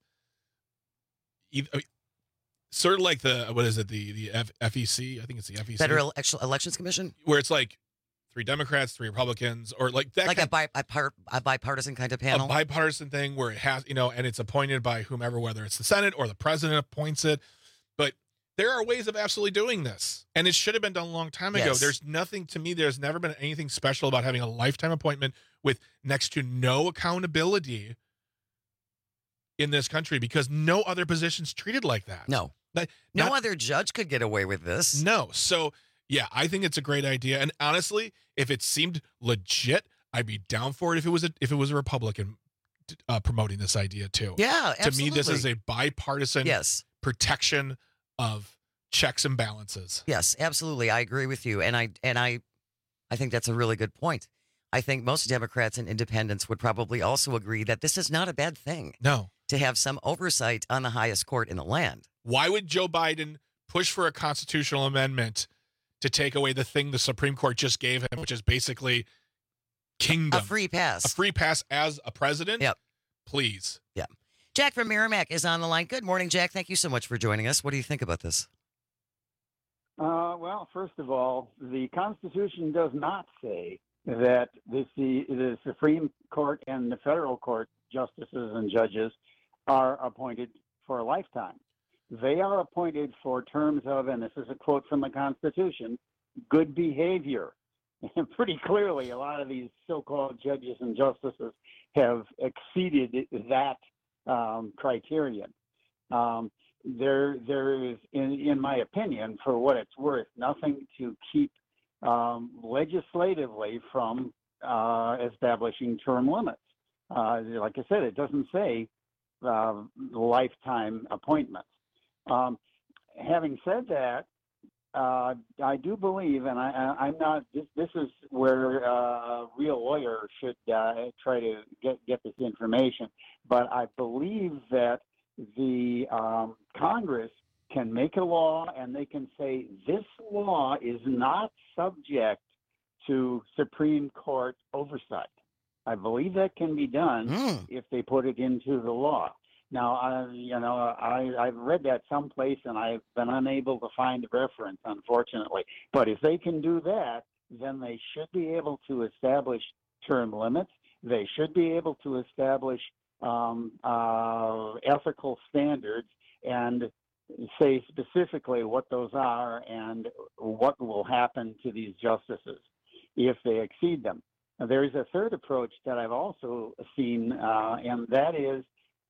sort of like the FEC. I think it's the FEC,
Federal Elections Commission,
where it's like 3 Democrats, 3 Republicans, or like that,
like a bipartisan kind of panel,
a bipartisan thing where it has, and it's appointed by whomever, whether it's the Senate or the president appoints it. But there are ways of absolutely doing this, and it should have been done a long time ago.
Yes.
There's nothing, to me, there's never been anything special about having a lifetime appointment with next to no accountability in this country, because no other position's treated like that.
No. No other judge could get away with this.
No. So, yeah, I think it's a great idea. And honestly, if it seemed legit, I'd be down for it if it was a Republican promoting this idea too.
Yeah, absolutely.
To me, this is a bipartisan protection of checks and balances.
Yes, absolutely. I agree with you. And I think that's a really good point. I think most Democrats and independents would probably also agree that this is not a bad thing.
No.
To have some oversight on the highest court in the land.
Why would Joe Biden push for a constitutional amendment to take away the thing the Supreme Court just gave him, which is basically kingdom?
A free pass.
A free pass as a president?
Yep.
Please.
Yeah. Jack from Merrimack is on the line. Good morning, Jack. Thank you so much for joining us. What do you think about this?
Well, first of all, the Constitution does not say that the Supreme Court and the federal court justices and judges are appointed for a lifetime. They are appointed for terms of, and this is a quote from the Constitution, good behavior. And pretty clearly, a lot of these so-called judges and justices have exceeded that criterion. There is, in my opinion, for what it's worth, nothing to keep legislatively from establishing term limits. Like I said, it doesn't say lifetime appointments. Having said that, I do believe, and I'm not. This is where a real lawyer should try to get this information. But I believe that the Congress can make a law, and they can say this law is not subject to Supreme Court oversight. I believe that can be done if they put it into the law. Now, I've read that someplace, and I've been unable to find a reference, unfortunately. But if they can do that, then they should be able to establish term limits. They should be able to establish ethical standards and say specifically what those are and what will happen to these justices if they exceed them. Now, there is a third approach that I've also seen, and that is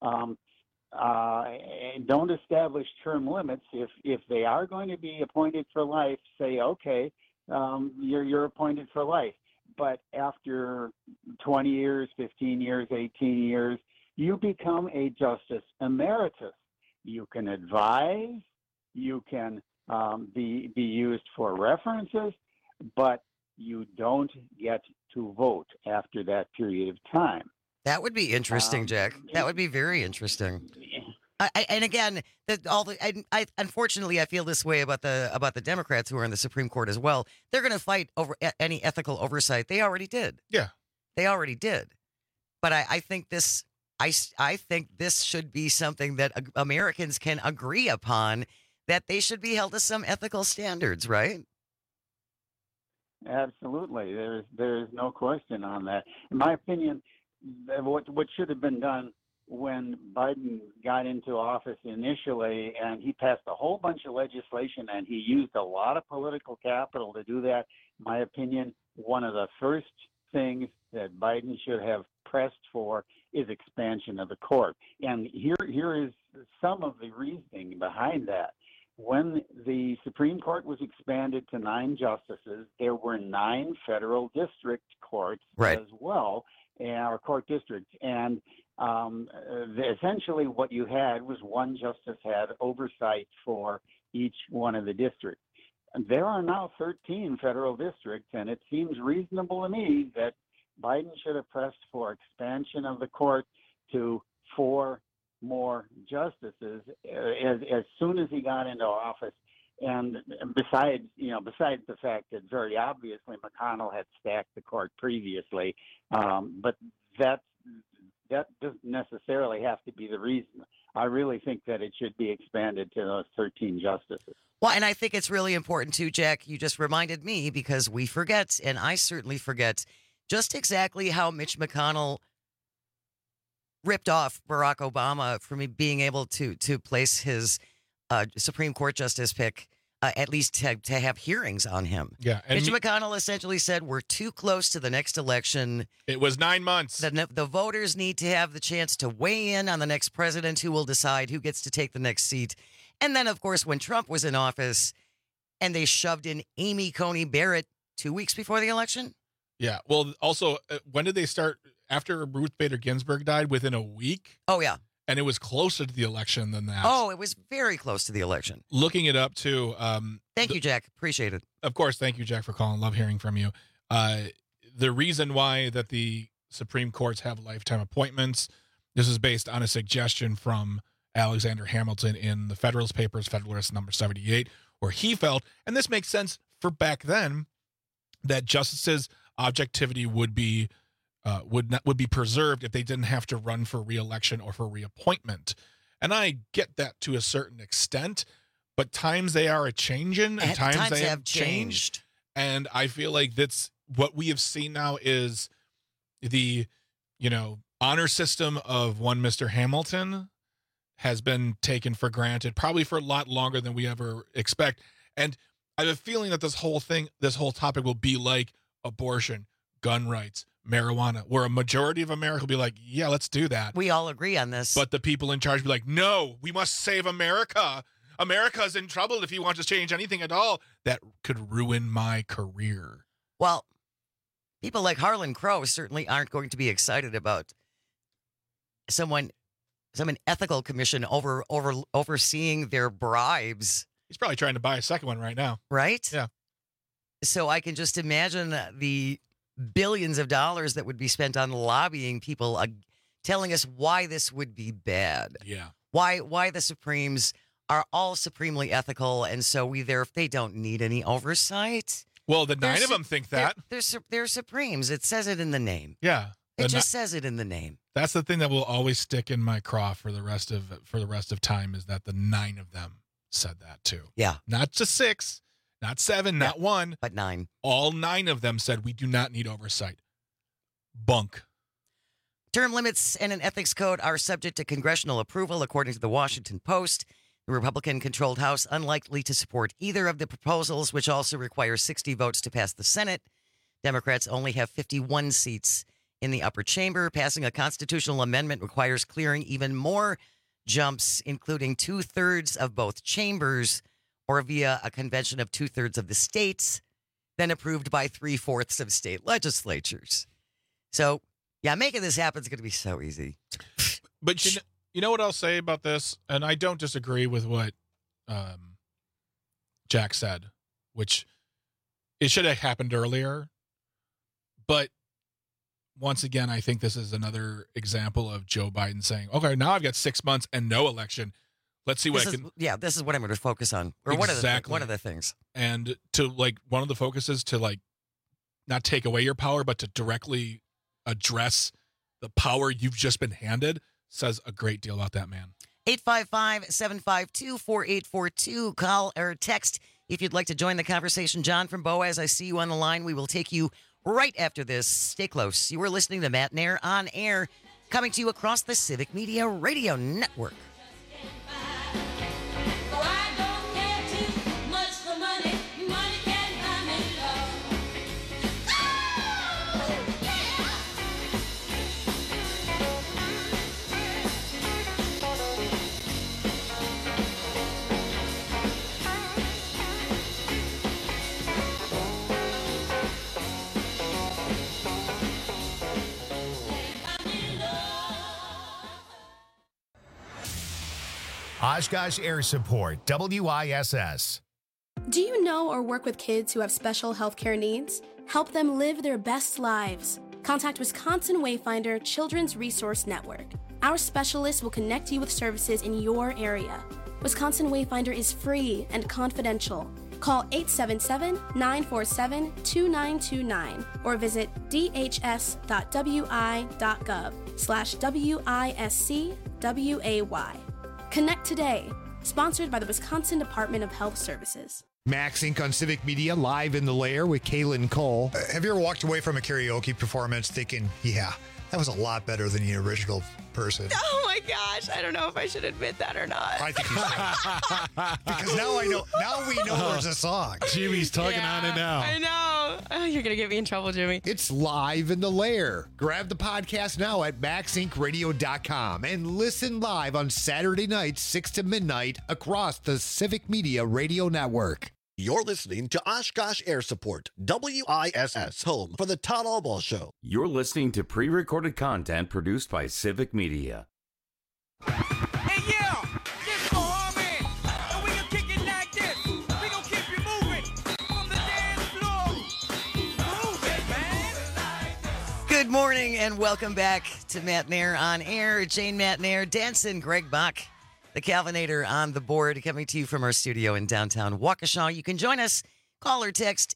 don't establish term limits. If they are going to be appointed for life, say, okay, you're appointed for life. But after 20 years, 15 years, 18 years, you become a justice emeritus. You can advise, you can be used for references, but you don't get to vote after that period of time.
That would be interesting, Jack. That would be very interesting. And again, unfortunately, I feel this way about the Democrats who are in the Supreme Court as well. They're going to fight over any ethical oversight. They already did.
Yeah,
they already did. But I think this. I think this should be something that Americans can agree upon, that they should be held to some ethical standards, right?
Absolutely. There's no question on that. In my opinion, what should have been done when Biden got into office initially, and he passed a whole bunch of legislation, and he used a lot of political capital to do that. In my opinion, one of the first things that Biden should have pressed for is expansion of the court. And here is some of the reasoning behind that. when the Supreme Court was expanded to 9 justices, there were 9 federal district courts as well, or court districts. And essentially what you had was one justice had oversight for each one of the districts. There are now 13 federal districts, and it seems reasonable to me that Biden should have pressed for expansion of the court to 4 more justices as soon as he got into office. And besides the fact that very obviously McConnell had stacked the court previously, but that doesn't necessarily have to be the reason. I really think that it should be expanded to those 13 justices.
Well, and I think it's really important too, Jack. You just reminded me, because we forget, and I certainly forget, just exactly how Mitch McConnell ripped off Barack Obama from being able to place his Supreme Court justice pick, at least to have hearings on him.
Yeah. And
Mitch McConnell essentially said, we're too close to the next election.
It was 9 months.
The voters need to have the chance to weigh in on the next president, who will decide who gets to take the next seat. And then, of course, when Trump was in office and they shoved in Amy Coney Barrett 2 weeks before the election.
Yeah. Well, also, when did they start? After Ruth Bader Ginsburg died, within a week?
Oh, yeah.
And it was closer to the election than that.
Oh, it was very close to the election.
Looking it up, too.
Thank you, Jack. Appreciate it.
Of course. Thank you, Jack, for calling. Love hearing from you. The reason why that the Supreme Courts have lifetime appointments, this is based on a suggestion from Alexander Hamilton in the Federalist Papers, Federalist number 78, where he felt, and this makes sense for back then, that justices' objectivity would be preserved if they didn't have to run for re-election or for reappointment. And I get that to a certain extent, but times they are a-changing, and times they have changed. And I feel like that's what we have seen now is the, honor system of one Mr. Hamilton has been taken for granted, probably for a lot longer than we ever expect. And I have a feeling that this whole topic will be like abortion, gun rights, marijuana, where a majority of America will be like, yeah, let's do that.
We all agree on this.
But the people in charge will be like, no, we must save America. America's in trouble if he wants to change anything at all. That could ruin my career.
Well, people like Harlan Crow certainly aren't going to be excited about some ethical commission overseeing their bribes.
He's probably trying to buy a second one right now.
Right?
Yeah.
So I can just imagine the billions of dollars that would be spent on lobbying people, telling us why this would be bad.
Yeah.
Why the Supremes are all supremely ethical, and so they don't need any oversight.
Well, the 9 of them think that.
They're Supremes. It says it in the name.
Yeah.
It just says it in the name.
That's the thing that will always stick in my craw for the rest of time, is that the 9 of them said that too.
Yeah.
Not just 6, not 7, not 1,
but 9.
All 9 of them said we do not need oversight. Bunk.
Term limits and an ethics code are subject to congressional approval, according to the Washington Post. The Republican-controlled House unlikely to support either of the proposals, which also require 60 votes to pass the Senate. Democrats only have 51 seats in the upper chamber. Passing a constitutional amendment requires clearing even more jumps, including 2/3 of both chambers, or via a convention of 2/3 of the states, then approved by 3/4 of state legislatures. So, yeah, making this happen is going to be so easy.
But you know what I'll say about this? And I don't disagree with what Jack said, which it should have happened earlier. But once again, I think this is another example of Joe Biden saying, okay, now I've got 6 months and no election. Let's see what I can.
Yeah, this is what I'm going to focus on. Or
exactly.
one of the things.
And to one of the focuses to not take away your power, but to directly address the power you've just been handed, says a great deal about that man.
855-752-4842. Call or text if you'd like to join the conversation. John from Boaz, I see you on the line. We will take you right after this. Stay close. You are listening to Matt Nair on Air, coming to you across the Civic Media Radio Network.
Oshkosh Air Support, WISS.
Do you know or work with kids who have special healthcare needs? Help them live their best lives. Contact Wisconsin Wayfinder Children's Resource Network. Our specialists will connect you with services in your area. Wisconsin Wayfinder is free and confidential. Call 877-947-2929 or visit dhs.wi.gov/WISCWAY. Connect today. Sponsored by the Wisconsin Department of Health Services.
Max Inc. on Civic Media, live in the lair with Kaylin Cole.
Have you ever walked away from a karaoke performance thinking, yeah, that was a lot better than the original person?
Oh my gosh, I don't know if I should admit that or not.
I think you should. Because now I know. Now we know there's a song.
Jimmy's tugging on it now.
I know. Oh, you're going to get me in trouble, Jimmy.
It's live in the lair. Grab the podcast now at maxincradio.com and listen live on Saturday nights, 6 to midnight, across the Civic Media Radio Network.
You're listening to Oshkosh Air Support, WISS, home for the Todd Allball Show.
You're listening to pre-recorded content produced by Civic Media.
Hey, yeah, this go homie, and we gonna kick it like this. We gonna keep you moving from the dance floor. Move it, man.
Good morning and welcome back to Matt Nair on air. Jane Matt Nair, Danson, Greg Bach, the Calvinator on the board, coming to you from our studio in downtown Waukesha. You can join us. Call or text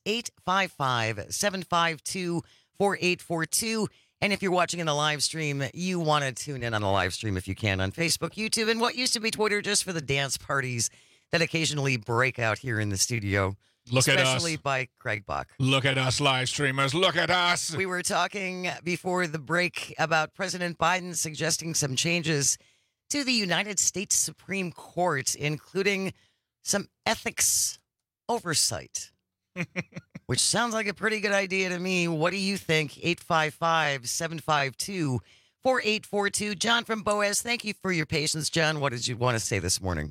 855-752-4842. And if you're watching in the live stream, you want to tune in on the live stream if you can on Facebook, YouTube, and what used to be Twitter, just for the dance parties that occasionally break out here in the studio.
Look at us.
Especially by Greg Bach.
Look at us, live streamers. Look at us.
We were talking before the break about President Biden suggesting some changes to the United States Supreme Court, including some ethics oversight, which sounds like a pretty good idea to me. What do you think? 855-752-4842. John from Boaz, thank you for your patience. John, what did you want to say this morning?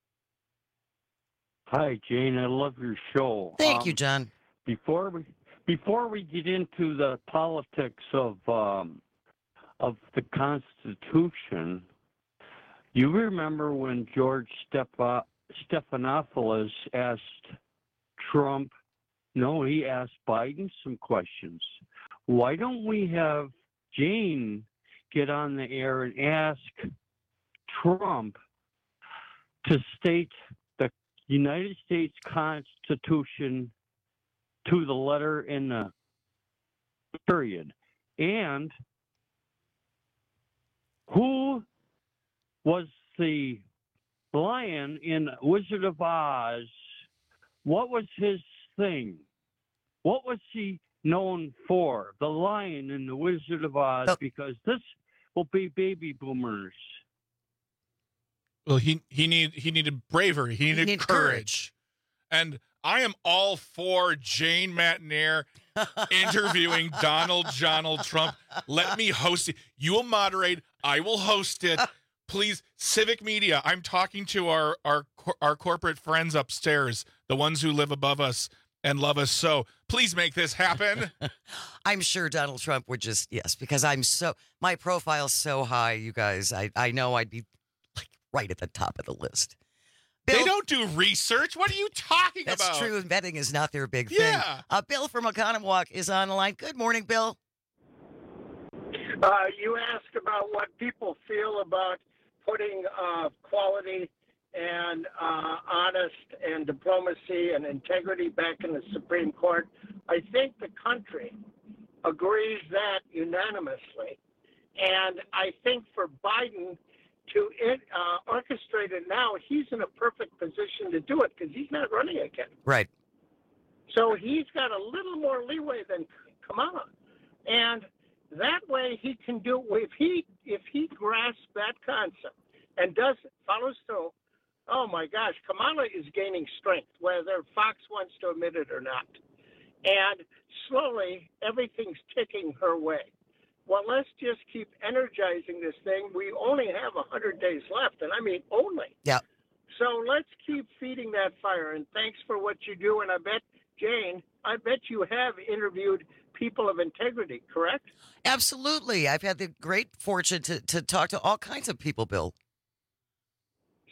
Hi, Jane. I love your show.
Thank you, John.
Before we get into the politics of the Constitution, you remember when George Stephanopoulos asked Trump, no, he asked Biden some questions. Why don't we have Jane get on the air and ask Trump to state the United States Constitution to the letter in the period? And who was the lion in Wizard of Oz? What was his thing? What was he known for? The lion in the Wizard of Oz, because this will be baby boomers.
Well, he needed bravery. He needed courage. And I am all for Jane Matt Nair interviewing Donald Trump. Let me host it. You will moderate. I will host it. Please, Civic Media, I'm talking to our corporate friends upstairs, the ones who live above us and love us so. Please make this happen.
I'm sure Donald Trump would just, yes, because my profile's so high, you guys, I know I'd be like right at the top of the list. Bill,
they don't do research. What are you talking about?
That's true. Vetting is not their big thing. Bill from Oconomowoc is on the line. Good morning, Bill.
You asked about what people feel about putting quality and honest and diplomacy and integrity back in the Supreme Court. I think the country agrees that unanimously. And I think for Biden to orchestrate it now, he's in a perfect position to do it because he's not running again.
Right.
So he's got a little more leeway than Kamala. And that way he can do, if he grasps that concept and follows through, oh my gosh, Kamala is gaining strength, whether Fox wants to admit it or not. And slowly everything's ticking her way. Well, let's just keep energizing this thing. We only have 100 days left, and I mean only.
Yeah.
So let's keep feeding that fire. And thanks for what you do. And I bet, Jane, you have interviewed people of integrity, correct?
Absolutely. I've had the great fortune to talk to all kinds of people, Bill.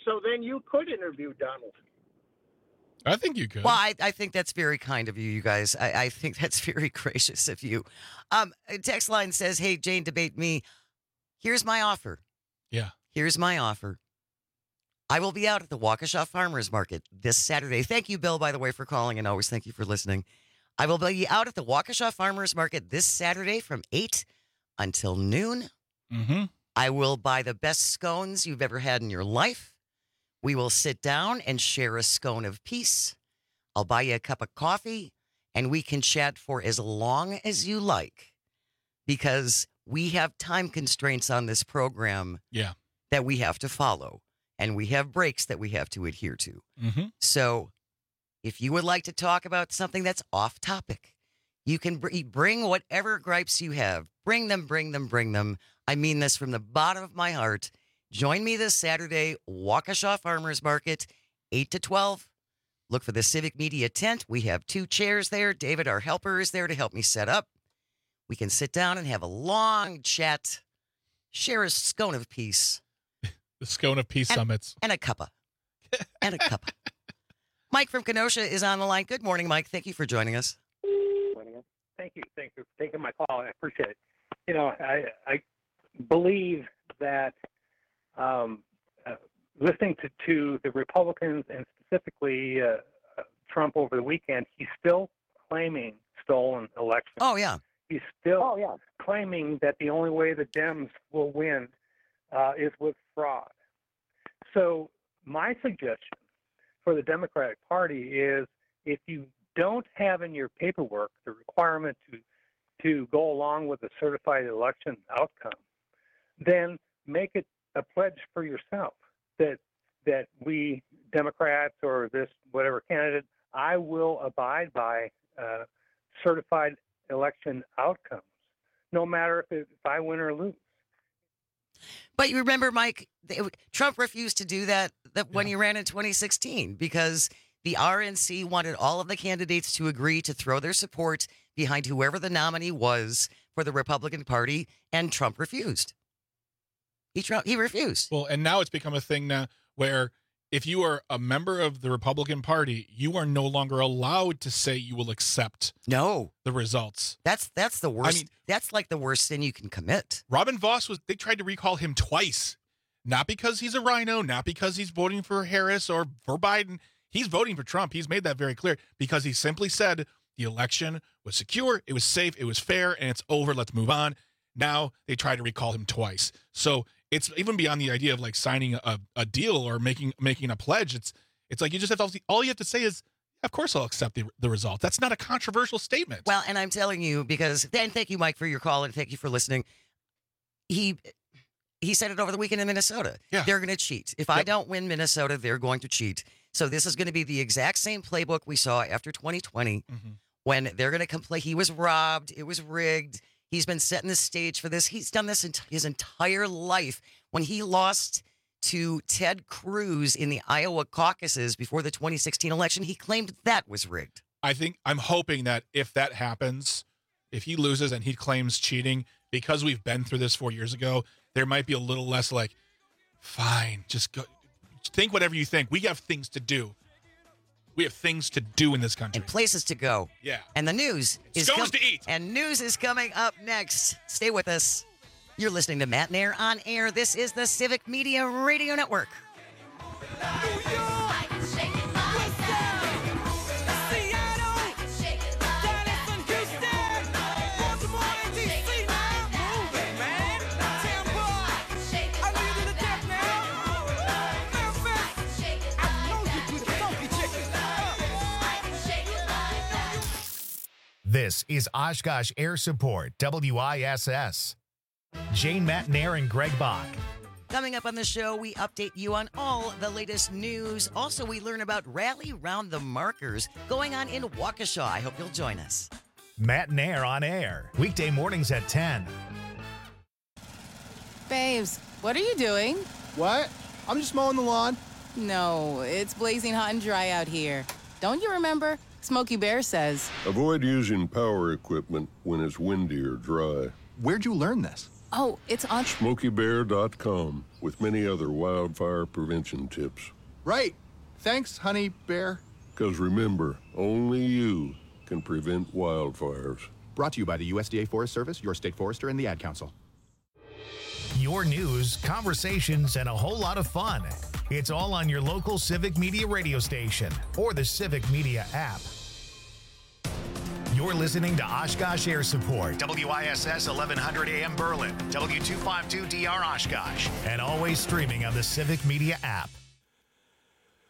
So then you could interview Donald.
I think you could.
Well, I think that's very kind of you guys. I think that's very gracious of you. Text line says, hey, Jane, debate me. Here's my offer.
Yeah.
Here's my offer. I will be out at the Waukesha Farmers Market this Saturday. Thank you, Bill, by the way, for calling, and always thank you for listening. I will be out at the Waukesha Farmers Market this Saturday from 8 until noon.
Mm-hmm.
I will buy the best scones you've ever had in your life. We will sit down and share a scone of peace. I'll buy you a cup of coffee, and we can chat for as long as you like, because we have time constraints on this program that we have to follow, and we have breaks that we have to adhere to.
Mm-hmm.
So if you would like to talk about something that's off topic, you can bring whatever gripes you have. Bring them. I mean this from the bottom of my heart. Join me this Saturday, Waukesha Farmers Market, 8 to 12. Look for the Civic Media tent. We have 2 chairs there. David, our helper, is there to help me set up. We can sit down and have a long chat, share a scone of peace.
The Scone of Peace Summits.
And a cuppa. Mike from Kenosha is on the line. Good morning, Mike. Thank you for joining us.
Thank you. Thank you for taking my call. I appreciate it. You know, I believe that listening to the Republicans and specifically Trump over the weekend, he's still claiming stolen elections.
Oh, yeah.
He's still claiming that the only way the Dems will win is with fraud. So my suggestion for the Democratic Party is, if you don't have in your paperwork the requirement to go along with a certified election outcome, then make it a pledge for yourself that we Democrats or this whatever candidate, I will abide by certified election outcomes, no matter if I win or lose.
But you remember, Mike, Trump refused to do that when he ran in 2016 because the RNC wanted all of the candidates to agree to throw their support behind whoever the nominee was for the Republican Party, and Trump refused. He refused.
Well, and now it's become a thing now where if you are a member of the Republican Party, you are no longer allowed to say you will accept the results.
That's the worst. I mean, that's like the worst sin you can commit.
Robin Vos they tried to recall him twice. Not because he's a rhino, not because he's voting for Harris or for Biden. He's voting for Trump. He's made that very clear because he simply said the election was secure, it was safe, it was fair, and it's over. Let's move on. Now they try to recall him twice. So it's even beyond the idea of like signing a deal or making a pledge. It's like you just have to, all you have to say is, of course I'll accept the result. That's not a controversial statement.
Well, and I'm telling you because, and thank you, Mike, for your call, and thank you for listening. He said it over the weekend in Minnesota.
Yeah.
They're going to cheat. If I don't win Minnesota, they're going to cheat. So this is going to be the exact same playbook we saw after 2020 when they're going to complain. He was robbed. It was rigged. He's been setting the stage for this. He's done this his entire life. When he lost to Ted Cruz in the Iowa caucuses before the 2016 election, he claimed that was rigged.
I'm hoping that if that happens, if he loses and he claims cheating, because we've been through this 4 years ago, there might be a little less like, fine, just go. Think whatever you think. We have things to do. We have things to do in this country.
And places to go.
Yeah.
And the news is
Scones to eat.
And news is coming up next. Stay with us. You're listening to Matt Nair on air. This is the Civic Media Radio Network.
This is Oshkosh Air Support, WISS. Jane, Matt Nair, and Greg Bach.
Coming up on the show, we update you on all the latest news. Also, we learn about Rally Round the Markers going on in Waukesha. I hope you'll join us.
Matt Nair on air, weekday mornings at 10.
Babes, what are you doing?
What? I'm just mowing the lawn.
No, it's blazing hot and dry out here. Don't you remember? Smokey Bear says,
avoid using power equipment when it's windy or dry.
Where'd you learn this?
Oh, it's on.
SmokeyBear.com with many other wildfire prevention tips.
Right. Thanks, Honey Bear.
Because remember, only you can prevent wildfires.
Brought to you by the USDA Forest Service, your state forester, and the Ad Council.
Your news, conversations, and a whole lot of fun. It's all on your local Civic Media radio station or the Civic Media app. You're listening to Oshkosh Air Support, WISS 1100 AM Berlin, W252DR Oshkosh, and always streaming on the Civic Media app.